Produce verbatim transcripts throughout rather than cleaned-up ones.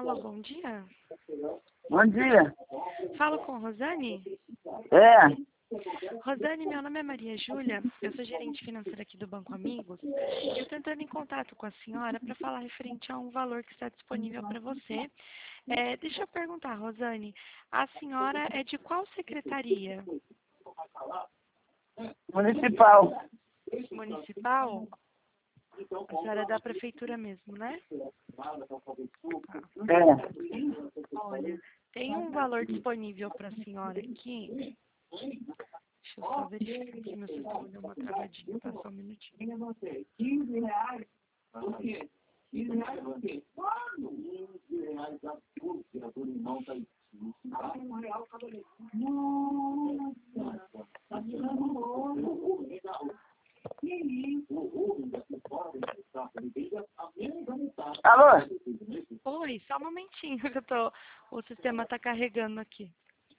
Alô, bom dia. Bom dia. Falo com Rosane? É, Rosane, meu nome é Maria Júlia, eu sou gerente financeira aqui do Banco Amigos e eu estou entrando em contato com a senhora para falar referente a um valor que está disponível para você. É, deixa eu perguntar, Rosane, a senhora é de qual secretaria? municipal. Municipal? A senhora é da prefeitura mesmo, né? É. Olha, tem um valor disponível para a senhora aqui. Deixa eu só verificar aqui, meu sistema deu uma travadinha, tá? Só um minutinho. Alô? Oi, só um momentinho que eu tô. O sistema tá carregando aqui.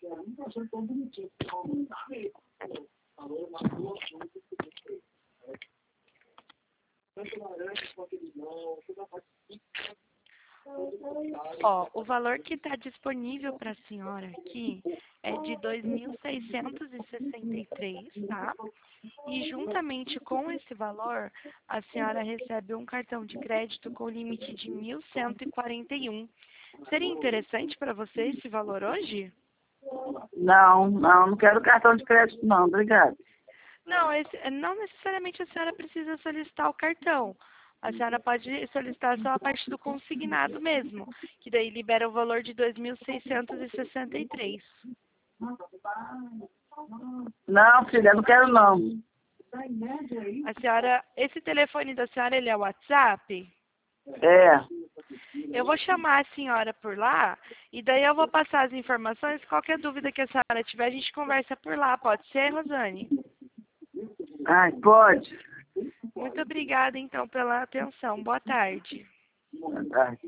Ó, o valor que está disponível para a senhora aqui é de dois mil seiscentos e sessenta e três, tá? E juntamente com esse valor, a senhora recebe um cartão de crédito com limite de mil cento e quarenta e um. Seria interessante para você esse valor hoje? Não, não, não quero cartão de crédito não, obrigado. Não, esse, não necessariamente a senhora precisa solicitar o cartão. A senhora pode solicitar só a parte do consignado mesmo, que daí libera o valor de dois mil seiscentos e sessenta e três. Não, filha, não quero não. A senhora, esse telefone da senhora, ele é o WhatsApp? É, Eu vou chamar a senhora por lá e daí eu vou passar as informações. Qualquer dúvida que a senhora tiver, a gente conversa por lá. Pode ser, Rosane? ai, pode. Muito obrigada, então, pela atenção. Boa tarde. Ai.